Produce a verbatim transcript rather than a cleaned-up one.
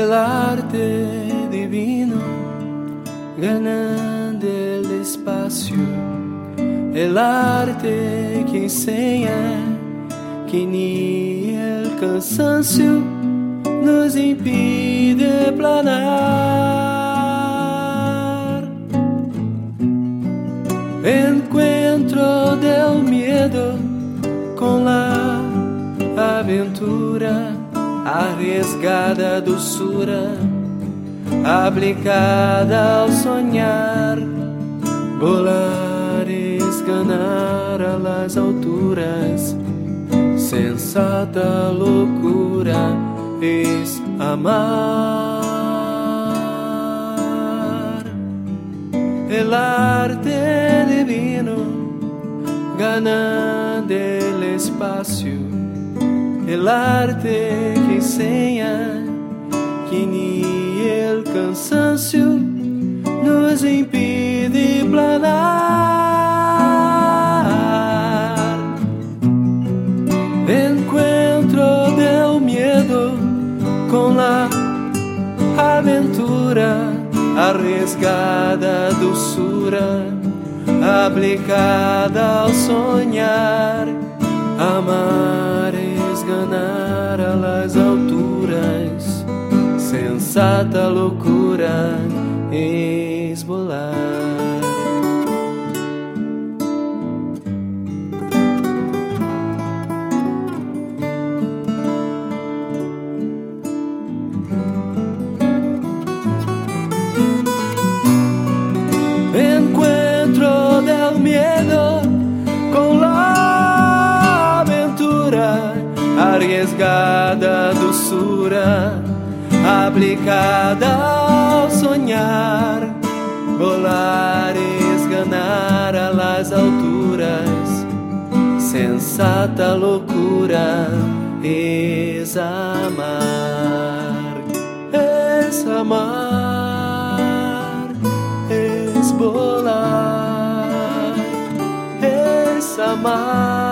el arte divino ganando el espacio, el arte que enseña que ni el cansancio nos impide planar. Encuentro del miedo con la aventura, arriesgada dulzura, aplicada al soñar. Volar es ganar a las alturas, sensata locura es amar. El arte divino ganando el espacio, el arte que enseña que ni el cansancio nos impide planar. Encuentro del miedo con la aventura, arriesgada dulzura, aplicada al soñar. Amar es ganar a las alturas, sensata locura es volar. Encuentro del miedo con la aventura, arriesgada dulzura, aplicada al soñar. Volar es ganar a las alturas, sensata locura es amar. Es amar, es volar, es amar.